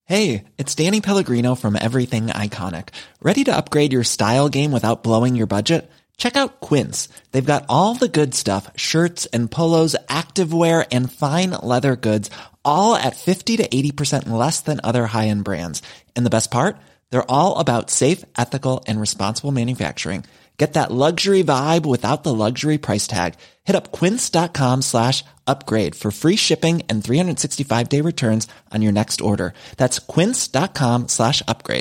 Hey, it's Danny Pellegrino from Everything Iconic. Ready to upgrade your style game without blowing your budget? Check out Quince. They've got all the good stuff, shirts and polos, activewear, and fine leather goods, all at 50 to 80% less than other high-end brands. And the best part? They're all about safe, ethical, and responsible manufacturing. Get that luxury vibe without the luxury price tag. Hit up quince.com/upgrade for free shipping and 365-day returns on your next order. That's quince.com/upgrade.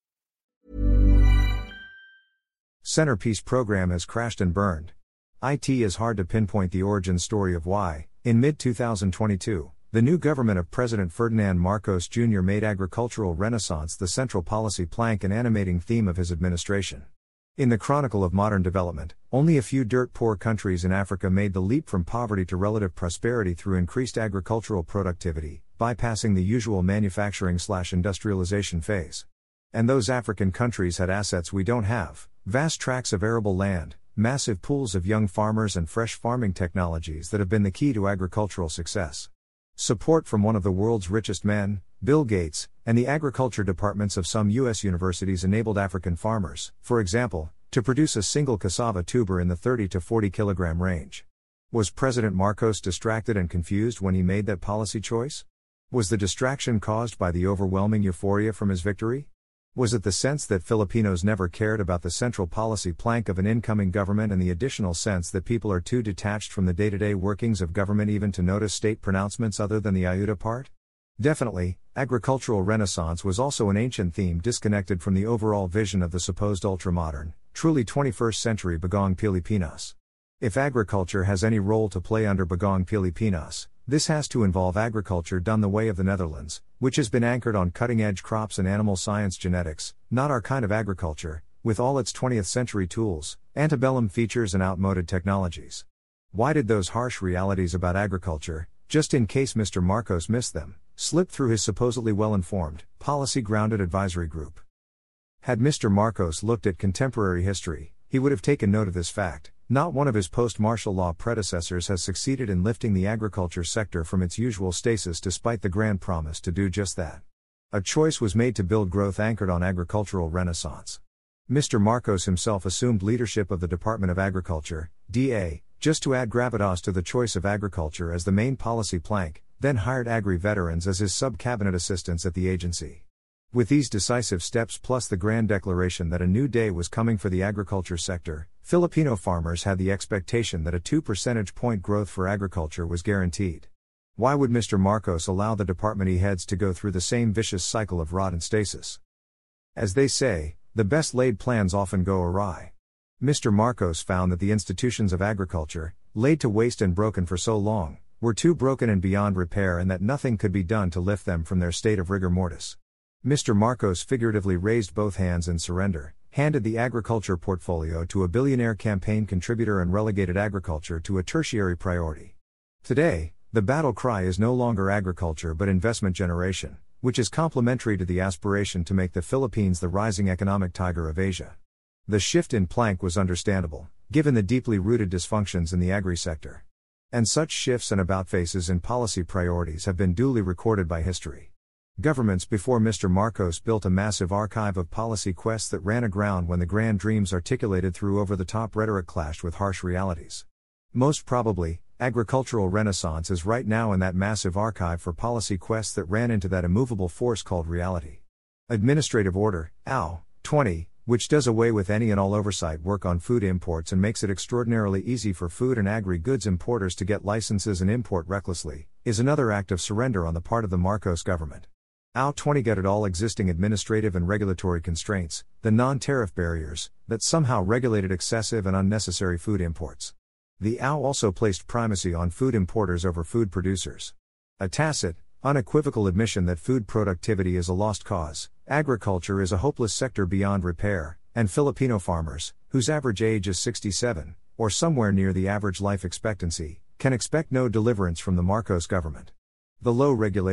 Centerpiece program has crashed and burned. It is hard to pinpoint the origin story of why, in mid-2022, the new government of President Ferdinand Marcos Jr. made agricultural renaissance the central policy plank and animating theme of his administration. In the chronicle of modern development, only a few dirt-poor countries in Africa made the leap from poverty to relative prosperity through increased agricultural productivity, bypassing the usual manufacturing/industrialization phase. And those African countries had assets we don't have: vast tracts of arable land, massive pools of young farmers, and fresh farming technologies that have been the key to agricultural success. Support from one of the world's richest men, Bill Gates, and the agriculture departments of some U.S. universities enabled African farmers, for example, to produce a single cassava tuber in the 30 to 40 kilogram range. Was President Marcos distracted and confused when he made that policy choice? Was the distraction caused by the overwhelming euphoria from his victory? Was it the sense that Filipinos never cared about the central policy plank of an incoming government and the additional sense that people are too detached from the day-to-day workings of government even to notice state pronouncements other than the ayuda part? Definitely, agricultural renaissance was also an ancient theme disconnected from the overall vision of the supposed ultramodern, truly 21st century Bagong Pilipinas. If agriculture has any role to play under Bagong Pilipinas, this has to involve agriculture done the way of the Netherlands, which has been anchored on cutting-edge crops and animal science genetics, not our kind of agriculture, with all its 20th century tools, antebellum features and outmoded technologies. Why did those harsh realities about agriculture, just in case Mr. Marcos missed them, slip through his supposedly well-informed, policy-grounded advisory group? Had Mr. Marcos looked at contemporary history, he would have taken note of this fact. Not one of his post-martial law predecessors has succeeded in lifting the agriculture sector from its usual stasis despite the grand promise to do just that. A choice was made to build growth anchored on agricultural renaissance. Mr. Marcos himself assumed leadership of the Department of Agriculture, DA, just to add gravitas to the choice of agriculture as the main policy plank, then hired agri-veterans as his sub-cabinet assistants at the agency. With these decisive steps plus the grand declaration that a new day was coming for the agriculture sector, Filipino farmers had the expectation that a 2 percentage point growth for agriculture was guaranteed. Why would Mr. Marcos allow the department he heads to go through the same vicious cycle of rot and stasis? As they say, the best laid plans often go awry. Mr. Marcos found that the institutions of agriculture, laid to waste and broken for so long, were too broken and beyond repair, and that nothing could be done to lift them from their state of rigor mortis. Mr. Marcos figuratively raised both hands in surrender, handed the agriculture portfolio to a billionaire campaign contributor, and relegated agriculture to a tertiary priority. Today, the battle cry is no longer agriculture but investment generation, which is complementary to the aspiration to make the Philippines the rising economic tiger of Asia. The shift in plank was understandable, given the deeply rooted dysfunctions in the agri-sector. And such shifts and about-faces in policy priorities have been duly recorded by history. Governments before Mr. Marcos built a massive archive of policy quests that ran aground when the grand dreams articulated through over-the-top rhetoric clashed with harsh realities. Most probably, agricultural renaissance is right now in that massive archive for policy quests that ran into that immovable force called reality. Administrative Order, AO, 20, which does away with any and all oversight work on food imports and makes it extraordinarily easy for food and agri-goods importers to get licenses and import recklessly, is another act of surrender on the part of the Marcos government. AO 20 gutted all existing administrative and regulatory constraints, the non-tariff barriers, that somehow regulated excessive and unnecessary food imports. The AO also placed primacy on food importers over food producers. A tacit, unequivocal admission that food productivity is a lost cause, agriculture is a hopeless sector beyond repair, and Filipino farmers, whose average age is 67, or somewhere near the average life expectancy, can expect no deliverance from the Marcos government. The low regulation,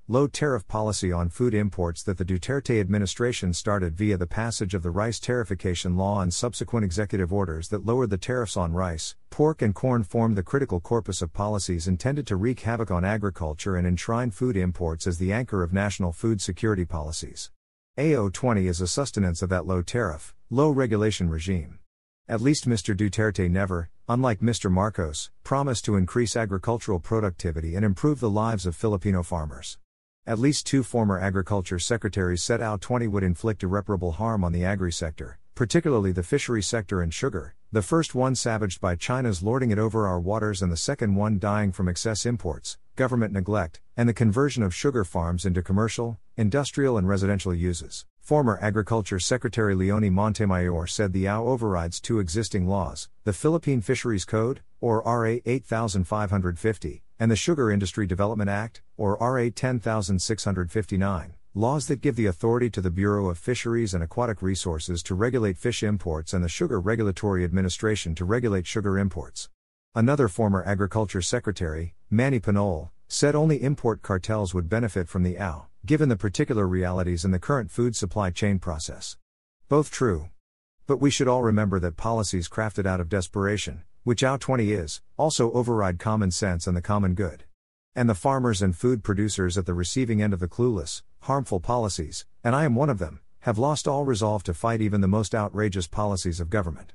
low tariff policy on food imports that the Duterte administration started via the passage of the rice tariffication law and subsequent executive orders that lowered the tariffs on rice, pork and corn formed the critical corpus of policies intended to wreak havoc on agriculture and enshrine food imports as the anchor of national food security policies. AO20 is a sustenance of that low tariff, low regulation regime. At least Mr. Duterte never, unlike Mr. Marcos, promised to increase agricultural productivity and improve the lives of Filipino farmers. At least 2 former agriculture secretaries said AO20 would inflict irreparable harm on the agri-sector, particularly the fishery sector and sugar, the first one savaged by China's lording it over our waters and the second one dying from excess imports, government neglect, and the conversion of sugar farms into commercial, industrial and residential uses. Former Agriculture Secretary Leonie Montemayor said the AO overrides 2 existing laws, the Philippine Fisheries Code, or RA 8550, and the Sugar Industry Development Act, or RA 10659, laws that give the authority to the Bureau of Fisheries and Aquatic Resources to regulate fish imports and the Sugar Regulatory Administration to regulate sugar imports. Another former Agriculture Secretary, Manny Panolle, said only import cartels would benefit from the AO, given the particular realities in the current food supply chain process. Both true. But we should all remember that policies crafted out of desperation, which AO20 is, also override common sense and the common good. And the farmers and food producers at the receiving end of the clueless, harmful policies, and I am one of them, have lost all resolve to fight even the most outrageous policies of government.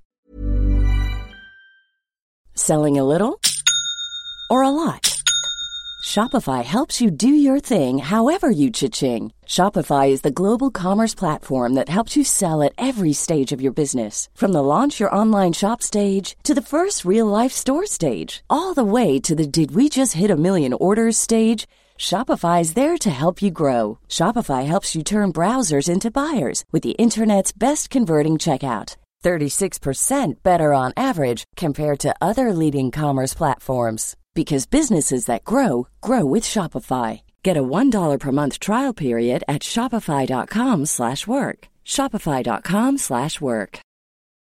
Selling a little or a lot? Shopify helps you do your thing however you cha-ching. Shopify is the global commerce platform that helps you sell at every stage of your business. From the launch your online shop stage to the first real-life store stage, all the way to the did we just hit a million orders stage. Shopify is there to help you grow. Shopify helps you turn browsers into buyers with the internet's best converting checkout. 36% better on average compared to other leading commerce platforms. Because businesses that grow, grow with Shopify. Get a $1 per month trial period at shopify.com/work. Shopify.com/work.